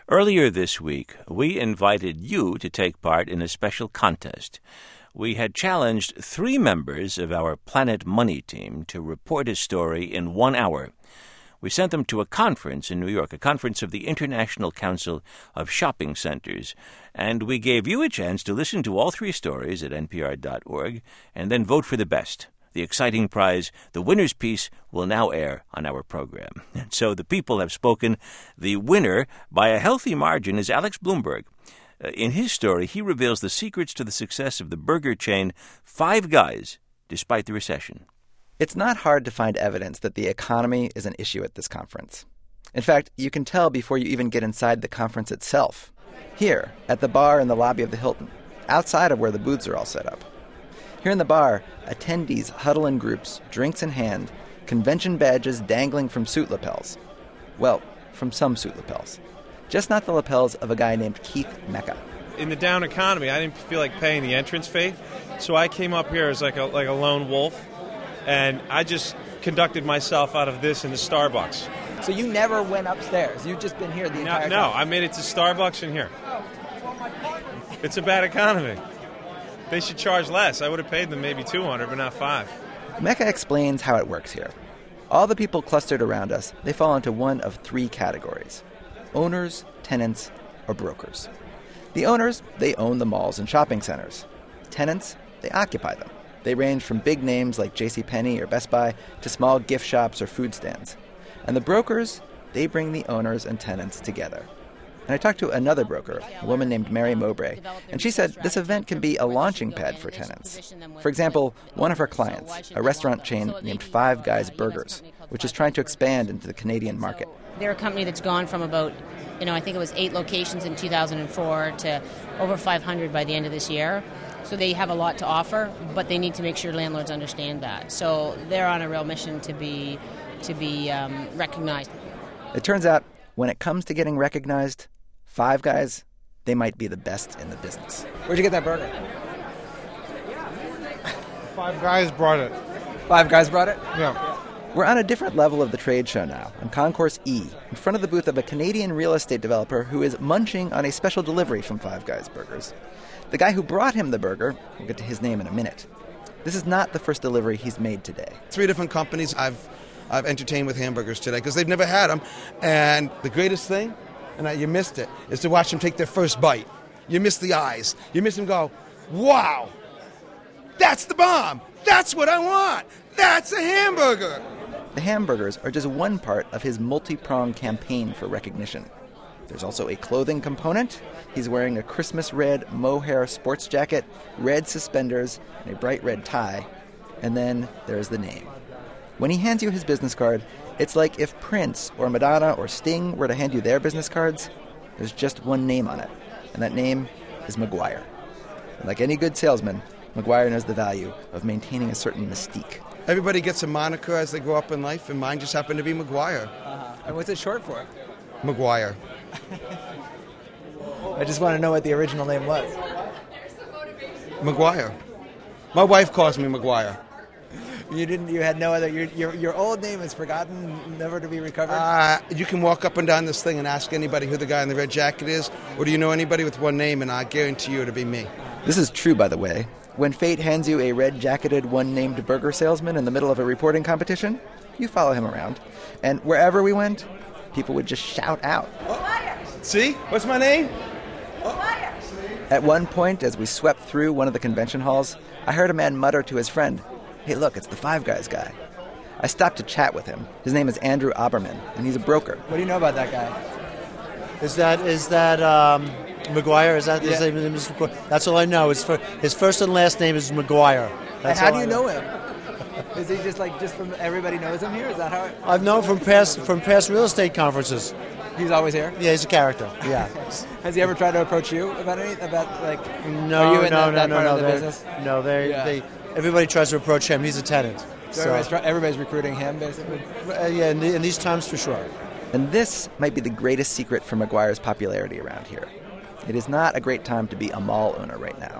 Earlier this week, we invited you to take part in a special contest. We had challenged 3 members of our Planet Money team to report a story in 1 hour. We sent them to a conference in New York, a conference of the International Council of Shopping Centers, and we gave you a chance to listen to all 3 stories at npr.org and then vote for the best. The exciting prize, the winner's piece, will now air on our program. And so the people have spoken. The winner, by a healthy margin, is Alex Blumberg. In his story, he reveals the secrets to the success of the burger chain Five Guys, despite the recession. It's not hard to find evidence that the economy is an issue at this conference. In fact, you can tell before you even get inside the conference itself. Here, at the bar in the lobby of the Hilton, outside of where the booths are all set up. Here in the bar, attendees huddle in groups, drinks in hand, convention badges dangling from suit lapels. Well, from some suit lapels. Just not the lapels of a guy named Keith Mecca. In the down economy, I didn't feel like paying the entrance fee, so I came up here as like a lone wolf, and I just conducted myself out of this in the Starbucks. So you never went upstairs? You've just been here the entire time? No, I made it to Starbucks and here. It's a bad economy. They should charge less. I would have paid them maybe $200, but not $5. Mecca explains how it works here. All the people clustered around us, they fall into one of 3 categories: owners, tenants, or brokers. The owners, they own the malls and shopping centers. Tenants, they occupy them. They range from big names like JCPenney or Best Buy to small gift shops or food stands. And the brokers, they bring the owners and tenants together. And I talked to another broker, a woman named Mary Mowbray, and she said this event can be a launching pad for tenants. For example, one of her clients, a restaurant chain named Five Guys Burgers, which is trying to expand into the Canadian market. They're a company that's gone from about, I think it was 8 locations in 2004 to over 500 by the end of this year. So they have a lot to offer, but they need to make sure landlords understand that. So they're on a real mission to be recognized. It turns out, when it comes to getting recognized, Five Guys, they might be the best in the business. Where'd you get that burger? Five Guys brought it. Five Guys brought it? Yeah. We're on a different level of the trade show now, on Concourse E, in front of the booth of a Canadian real estate developer who is munching on a special delivery from Five Guys Burgers. The guy who brought him the burger, we'll get to his name in a minute. This is not the first delivery he's made today. 3 different companies I've entertained with hamburgers today because they've never had them. And the greatest thing, and you missed it, is to watch them take their first bite. You miss the eyes. You miss them go, wow, that's the bomb. That's what I want. That's a hamburger. The hamburgers are just one part of his multi-pronged campaign for recognition. There's also a clothing component. He's wearing a Christmas red mohair sports jacket, red suspenders, and a bright red tie. And then there's the name. When he hands you his business card, it's like if Prince or Madonna or Sting were to hand you their business cards. There's just one name on it, and that name is McGuire. And like any good salesman, McGuire knows the value of maintaining a certain mystique. Everybody gets a moniker as they grow up in life, and mine just happened to be McGuire. And what's it short for? McGuire. I just want to know what the original name was. McGuire. My wife calls me McGuire. You had no other, your old name is forgotten, never to be recovered? You can walk up and down this thing and ask anybody who the guy in the red jacket is, or do you know anybody with one name, and I guarantee you it'll be me. This is true, by the way. When fate hands you a red-jacketed, one-named burger salesman in the middle of a reporting competition, you follow him around. And wherever we went, people would just shout out. See? What's my name? At one point, as we swept through one of the convention halls, I heard a man mutter to his friend, "Hey, look, it's the Five Guys guy." I stopped to chat with him. His name is Andrew Oberman, and he's a broker. What do you know about that guy? Is that McGuire? Is that his name? That's all I know. His first and last name is McGuire. And how do you know him? Is he just from everybody knows him here? Is that how? I've known from past real estate conferences. He's always here? Yeah, he's a character. Yeah. Has he ever tried to approach you about anything? No. Business? No, everybody tries to approach him. He's a tenant. So everybody's recruiting him, basically? Yeah, in these times for sure. And this might be the greatest secret for McGuire's popularity around here. It is not a great time to be a mall owner right now.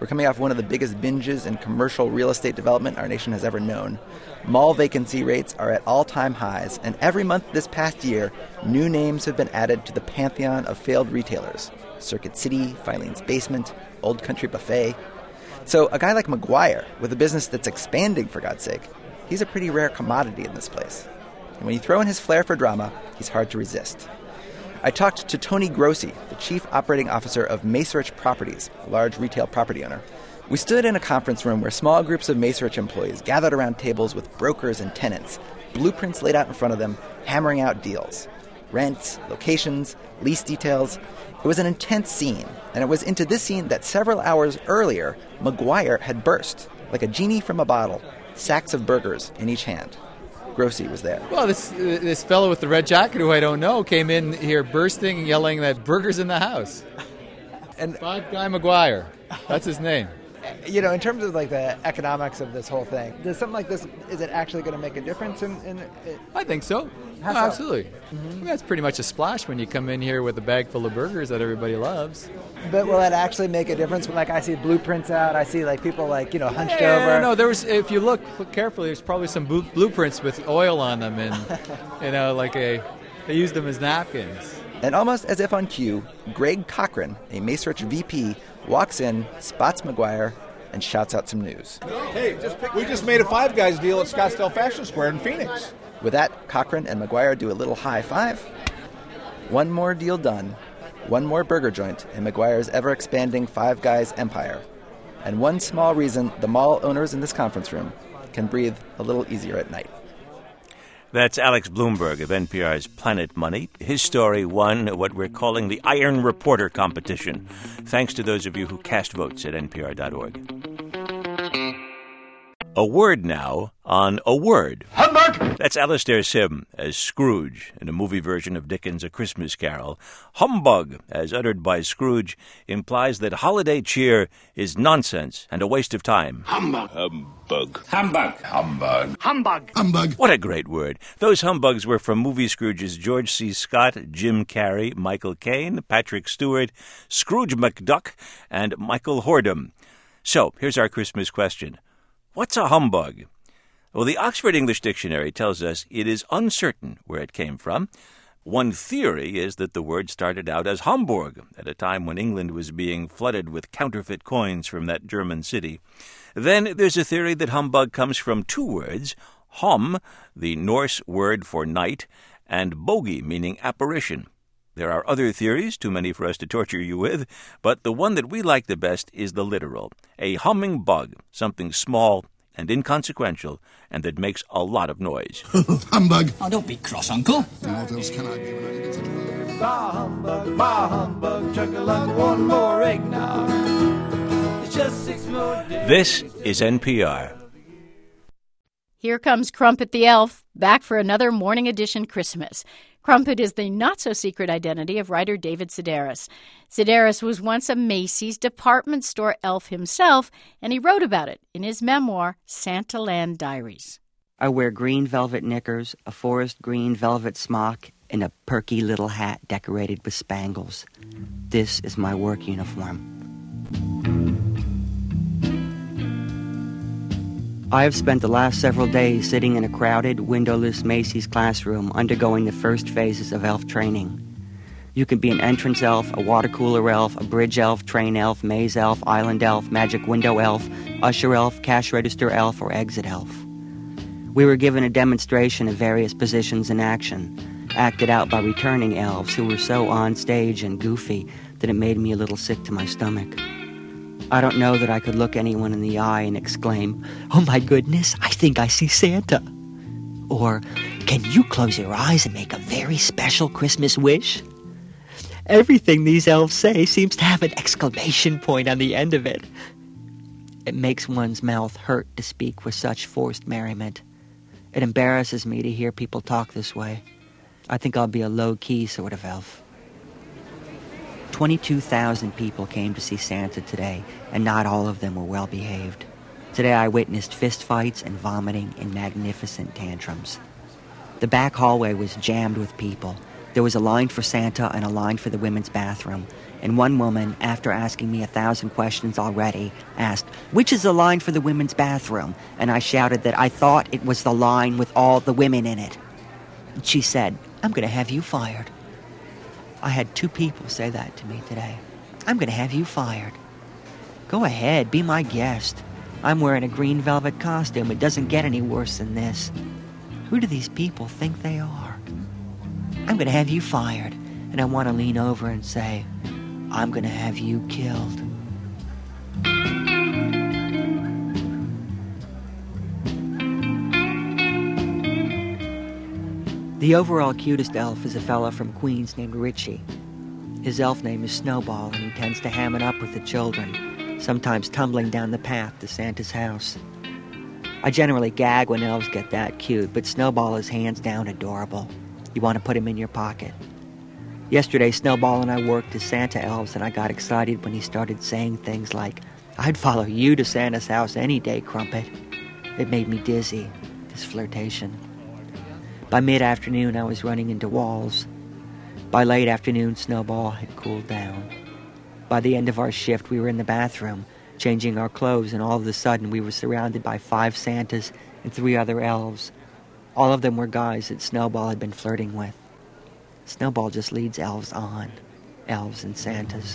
We're coming off one of the biggest binges in commercial real estate development our nation has ever known. Mall vacancy rates are at all-time highs, and every month this past year, new names have been added to the pantheon of failed retailers. Circuit City, Filene's Basement, Old Country Buffet. So a guy like McGuire, with a business that's expanding, for God's sake, he's a pretty rare commodity in this place. And when you throw in his flair for drama, he's hard to resist. I talked to Tony Grossi, the chief operating officer of Macerich Properties, a large retail property owner. We stood in a conference room where small groups of Macerich employees gathered around tables with brokers and tenants, blueprints laid out in front of them, hammering out deals. Rents, locations, lease details. It was an intense scene, and it was into this scene that several hours earlier, McGuire had burst, like a genie from a bottle, sacks of burgers in each hand. Grossi was there. Well, this fellow with the red jacket, who I don't know, came in here bursting and yelling that burgers in the house. And Five Guy McGuire, that's his name. You know, in terms of like the economics of this whole thing, does something like this, is it actually going to make a difference in I think so. How Oh, so? absolutely. I mean, that's pretty much a splash when you come in here with a bag full of burgers that everybody loves. But will that actually make a difference? Like I see blueprints out, I see like people like, hunched Yeah, over. no, there was. If you look carefully, there's probably some blueprints with oil on them, and they used them as napkins. And almost as if on cue, Greg Cochran, a Macerich VP, walks in, spots McGuire, and shouts out some news. Hey, we just made a Five Guys deal at Scottsdale Fashion Square in Phoenix. With that, Cochran and McGuire do a little high five. One more deal done, one more burger joint in McGuire's ever-expanding Five Guys empire. And one small reason the mall owners in this conference room can breathe a little easier at night. That's Alex Bloomberg of NPR's Planet Money. His story won what we're calling the Iron Reporter competition, thanks to those of you who cast votes at npr.org. A word now on a word. Humbug! That's Alastair Sim as Scrooge in a movie version of Dickens' A Christmas Carol. Humbug, as uttered by Scrooge, implies that holiday cheer is nonsense and a waste of time. Humbug! Humbug! Humbug! Humbug! Humbug! Humbug! What a great word. Those humbugs were from movie Scrooges George C. Scott, Jim Carrey, Michael Caine, Patrick Stewart, Scrooge McDuck, and Michael Hordem. So, here's our Christmas question. What's a humbug? Well, the Oxford English Dictionary tells us it is uncertain where it came from. One theory is that the word started out as Hamburg, at a time when England was being flooded with counterfeit coins from that German city. Then there's a theory that humbug comes from two words, hum, the Norse word for night, and bogi, meaning apparition. There are other theories, too many for us to torture you with, but the one that we like the best is the literal. A humming bug, something small and inconsequential, and that makes a lot of noise. Humbug! Oh, don't be cross, Uncle. What else can I be when I get to drink? Bah humbug, chug-a-lug, one more eggnog. It's just 6 more days. This is NPR. Here comes Crumpet the Elf, back for another Morning Edition Christmas. Crumpet is the not-so-secret identity of writer David Sedaris. Sedaris was once a Macy's department store elf himself, and he wrote about it in his memoir, Santaland Diaries. I wear green velvet knickers, a forest green velvet smock, and a perky little hat decorated with spangles. This is my work uniform. I have spent the last several days sitting in a crowded, windowless Macy's classroom undergoing the first phases of elf training. You can be an entrance elf, a water cooler elf, a bridge elf, train elf, maze elf, island elf, magic window elf, usher elf, cash register elf, or exit elf. We were given a demonstration of various positions in action, acted out by returning elves who were so on stage and goofy that it made me a little sick to my stomach. I don't know that I could look anyone in the eye and exclaim, "Oh my goodness, I think I see Santa." Or, "Can you close your eyes and make a very special Christmas wish?" Everything these elves say seems to have an exclamation point on the end of it. It makes one's mouth hurt to speak with such forced merriment. It embarrasses me to hear people talk this way. I think I'll be a low-key sort of elf. 22,000 people came to see Santa today, and not all of them were well-behaved. Today I witnessed fistfights and vomiting in magnificent tantrums. The back hallway was jammed with people. There was a line for Santa and a line for the women's bathroom. And one woman, after asking me 1,000 questions already, asked, "Which is the line for the women's bathroom?" And I shouted that I thought it was the line with all the women in it. And she said, "I'm going to have you fired." I had 2 people say that to me today. "I'm going to have you fired." Go ahead, be my guest. I'm wearing a green velvet costume. It doesn't get any worse than this. Who do these people think they are? "I'm going to have you fired." And I want to lean over and say, "I'm going to have you killed." The overall cutest elf is a fella from Queens named Richie. His elf name is Snowball, and he tends to ham it up with the children, sometimes tumbling down the path to Santa's house. I generally gag when elves get that cute, but Snowball is hands down adorable. You want to put him in your pocket. Yesterday, Snowball and I worked as Santa elves, and I got excited when he started saying things like, "I'd follow you to Santa's house any day, Crumpet." It made me dizzy, this flirtation. By mid-afternoon, I was running into walls. By late afternoon, Snowball had cooled down. By the end of our shift, we were in the bathroom, changing our clothes, and all of a sudden, we were surrounded by 5 Santas and 3 other elves. All of them were guys that Snowball had been flirting with. Snowball just leads elves on. Elves and Santas.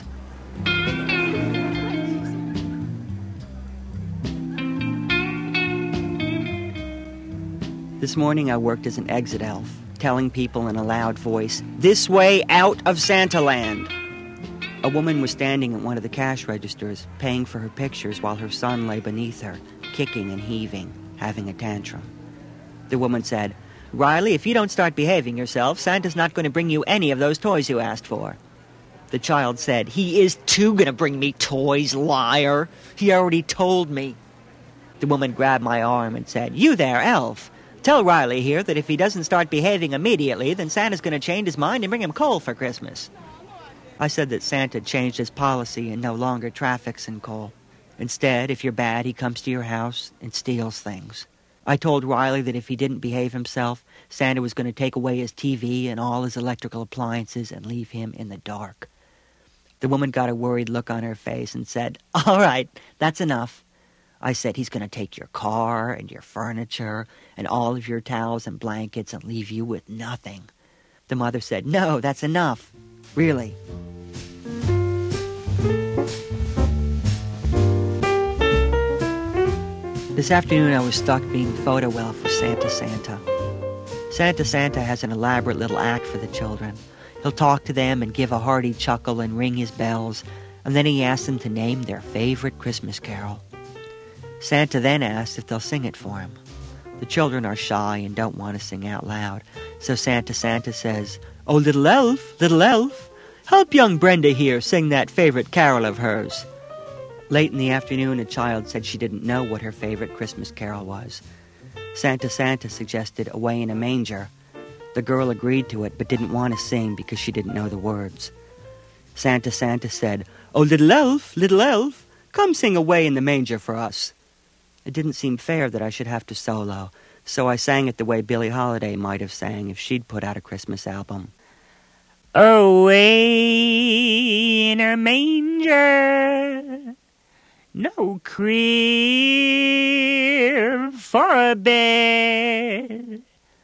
This morning I worked as an exit elf, telling people in a loud voice, "This way out of Santaland!" A woman was standing at one of the cash registers, paying for her pictures while her son lay beneath her, kicking and heaving, having a tantrum. The woman said, "Riley, if you don't start behaving yourself, Santa's not going to bring you any of those toys you asked for." The child said, "He is too going to bring me toys, liar. He already told me." The woman grabbed my arm and said, "You there, elf. Tell Riley here that if he doesn't start behaving immediately, then Santa's going to change his mind and bring him coal for Christmas." I said that Santa changed his policy and no longer traffics in coal. Instead, if you're bad, he comes to your house and steals things. I told Riley that if he didn't behave himself, Santa was going to take away his TV and all his electrical appliances and leave him in the dark. The woman got a worried look on her face and said, "All right, that's enough." I said, "He's going to take your car and your furniture and all of your towels and blankets and leave you with nothing." The mother said, "No, that's enough. Really." This afternoon I was stuck being photo elf for Santa Santa. Santa Santa has an elaborate little act for the children. He'll talk to them and give a hearty chuckle and ring his bells, and then he asks them to name their favorite Christmas carol. Santa then asks if they'll sing it for him. The children are shy and don't want to sing out loud, so Santa says, "Oh, little elf, help young Brenda here sing that favorite carol of hers." Late in the afternoon, a child said she didn't know what her favorite Christmas carol was. Santa suggested "Away in a Manger." The girl agreed to it, but didn't want to sing because she didn't know the words. Santa said, "Oh, little elf, come sing Away in the Manger for us." It didn't seem fair that I should have to solo, so I sang it the way Billie Holiday might have sang if she'd put out a Christmas album. Away in a manger, no crib for a bed,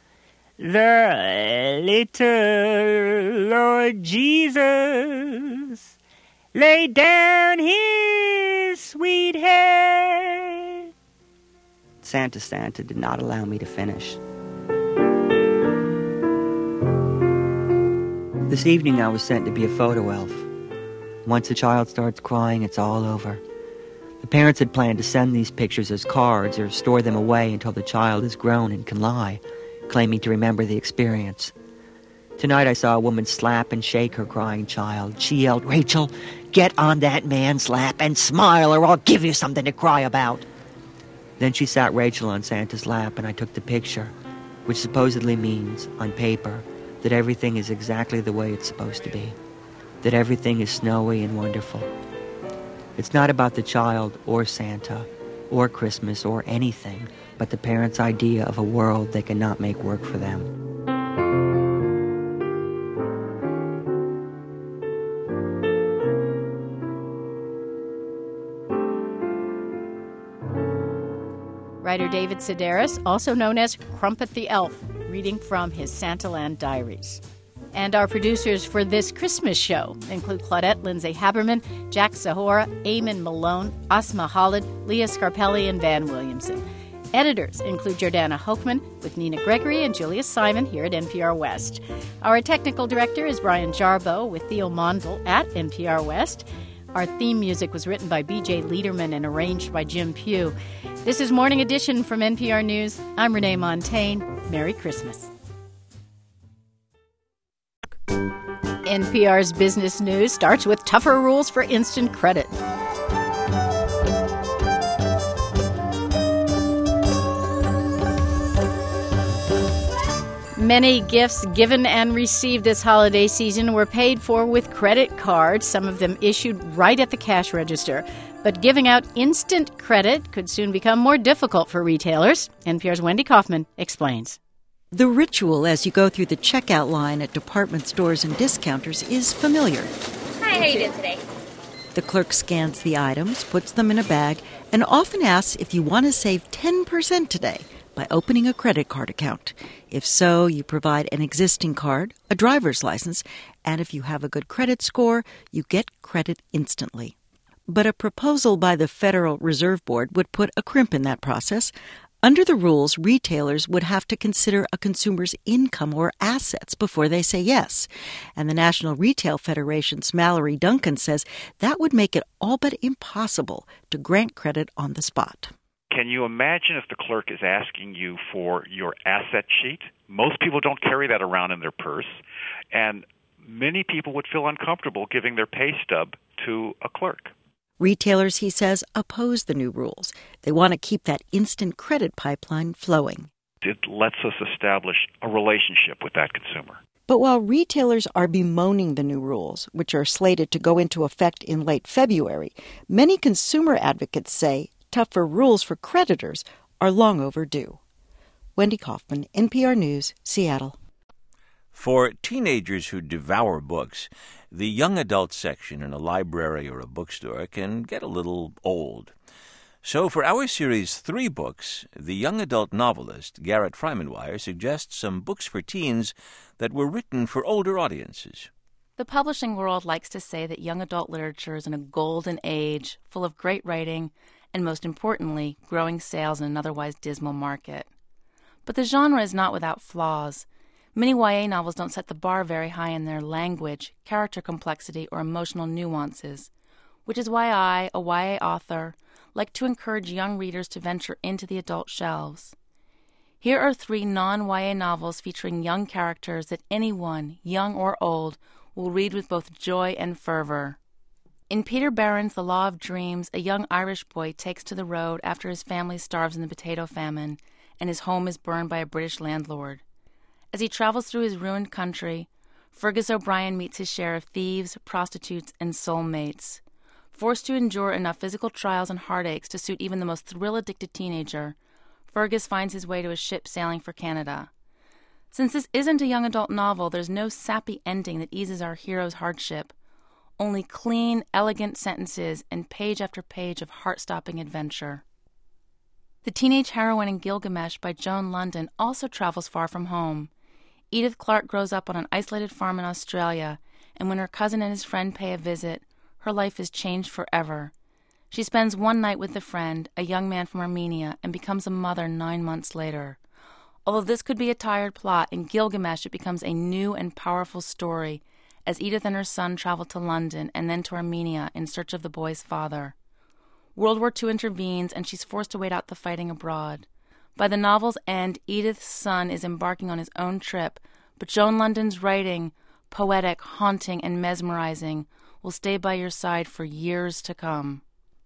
the little Lord Jesus laid down his sweet head. Santa did not allow me to finish. This evening I was sent to be a photo elf. Once a child starts crying, it's all over. The parents had planned to send these pictures as cards or store them away until the child is grown and can lie, claiming to remember the experience. Tonight I saw a woman slap and shake her crying child. She yelled, "Rachel, get on that man's lap and smile or I'll give you something to cry about." Then she sat Rachel on Santa's lap and I took the picture, which supposedly means, on paper, that everything is exactly the way it's supposed to be, that everything is snowy and wonderful. It's not about the child or Santa or Christmas or anything, but the parents' idea of a world they cannot make work for them. Writer David Sedaris, also known as Crumpet the Elf, reading from his Santaland diaries. And our producers for this Christmas show include Claudette Lindsay Haberman, Jack Zahora, Eamon Malone, Asma Holland, Leah Scarpelli, and Van Williamson. Editors include Jordana Hochman with Nina Gregory and Julia Simon here at NPR West. Our technical director is Brian Jarboe with Theo Mondel at NPR West. Our theme music was written by B.J. Liederman and arranged by Jim Pugh. This is Morning Edition from NPR News. I'm Renee Montaigne. Merry Christmas. NPR's business news starts with tougher rules for instant credit. Many gifts given and received this holiday season were paid for with credit cards, some of them issued right at the cash register. But giving out instant credit could soon become more difficult for retailers. NPR's Wendy Kaufman explains. The ritual as you go through the checkout line at department stores and discounters is familiar. Hi, how you doing today? The clerk scans the items, puts them in a bag, and often asks if you want to save 10% today by opening a credit card account. If so, you provide an existing card, a driver's license, and if you have a good credit score, you get credit instantly. But a proposal by the Federal Reserve Board would put a crimp in that process. Under the rules, retailers would have to consider a consumer's income or assets before they say yes. And the National Retail Federation's Mallory Duncan says that would make it all but impossible to grant credit on the spot. Can you imagine if the clerk is asking you for your asset sheet? Most people don't carry that around in their purse, and many people would feel uncomfortable giving their pay stub to a clerk. Retailers, he says, oppose the new rules. They want to keep that instant credit pipeline flowing. It lets us establish a relationship with that consumer. But while retailers are bemoaning the new rules, which are slated to go into effect in late February, many consumer advocates say tougher rules for creditors are long overdue. Wendy Kaufman, NPR News, Seattle. For teenagers who devour books, the young adult section in a library or a bookstore can get a little old. So for our series 3 books, the young adult novelist Garrett Freimenweier suggests some books for teens that were written for older audiences. The publishing world likes to say that young adult literature is in a golden age, full of great writing, and most importantly, growing sales in an otherwise dismal market. But the genre is not without flaws. Many YA novels don't set the bar very high in their language, character complexity, or emotional nuances, which is why I, a YA author, like to encourage young readers to venture into the adult shelves. Here are 3 non-YA novels featuring young characters that anyone, young or old, will read with both joy and fervor. In Peter Barron's The Law of Dreams, a young Irish boy takes to the road after his family starves in the potato famine and his home is burned by a British landlord. As he travels through his ruined country, Fergus O'Brien meets his share of thieves, prostitutes, and soulmates. Forced to endure enough physical trials and heartaches to suit even the most thrill-addicted teenager, Fergus finds his way to a ship sailing for Canada. Since this isn't a young adult novel, there's no sappy ending that eases our hero's hardship. Only clean, elegant sentences and page after page of heart-stopping adventure. The teenage heroine in Gilgamesh by Joan London also travels far from home. Edith Clark grows up on an isolated farm in Australia, and when her cousin and his friend pay a visit, her life is changed forever. She spends one night with the friend, a young man from Armenia, and becomes a mother 9 months later. Although this could be a tired plot, in Gilgamesh it becomes a new and powerful story, as Edith and her son travel to London and then to Armenia in search of the boy's father. World War II intervenes, and she's forced to wait out the fighting abroad. By the novel's end, Edith's son is embarking on his own trip, but Joan London's writing, poetic, haunting, and mesmerizing, will stay by your side for years to come.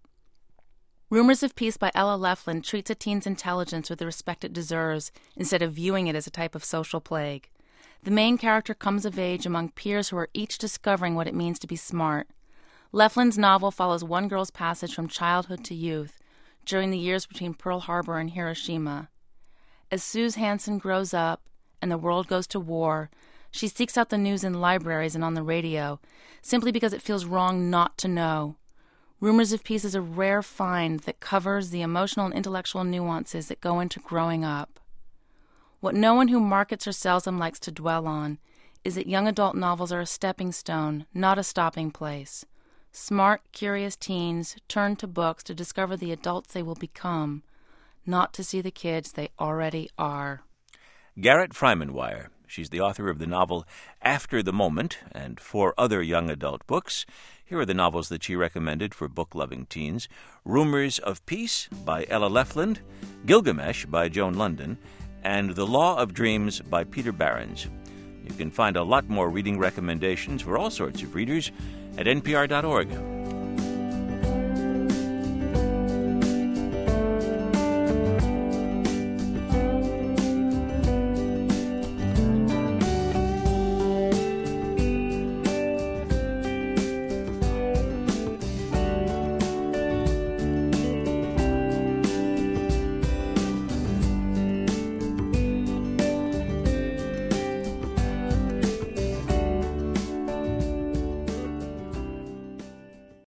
Rumors of Peace by Ella Leflin treats a teen's intelligence with the respect it deserves, instead of viewing it as a type of social plague. The main character comes of age among peers who are each discovering what it means to be smart. Leflin's novel follows one girl's passage from childhood to youth, during the years between Pearl Harbor and Hiroshima. As Suze Hansen grows up, and the world goes to war, she seeks out the news in libraries and on the radio, simply because it feels wrong not to know. Rumors of Peace is a rare find that covers the emotional and intellectual nuances that go into growing up. What no one who markets or sells them likes to dwell on is that young adult novels are a stepping stone, not a stopping place. Smart, curious teens turn to books to discover the adults they will become, not to see the kids they already are. Garrett Freimanweier. She's the author of the novel After the Moment and 4 other young adult books. Here are the novels that she recommended for book-loving teens. Rumors of Peace by Ella Lefland, Gilgamesh by Joan London, and The Law of Dreams by Peter Behrens. You can find a lot more reading recommendations for all sorts of readers at npr.org.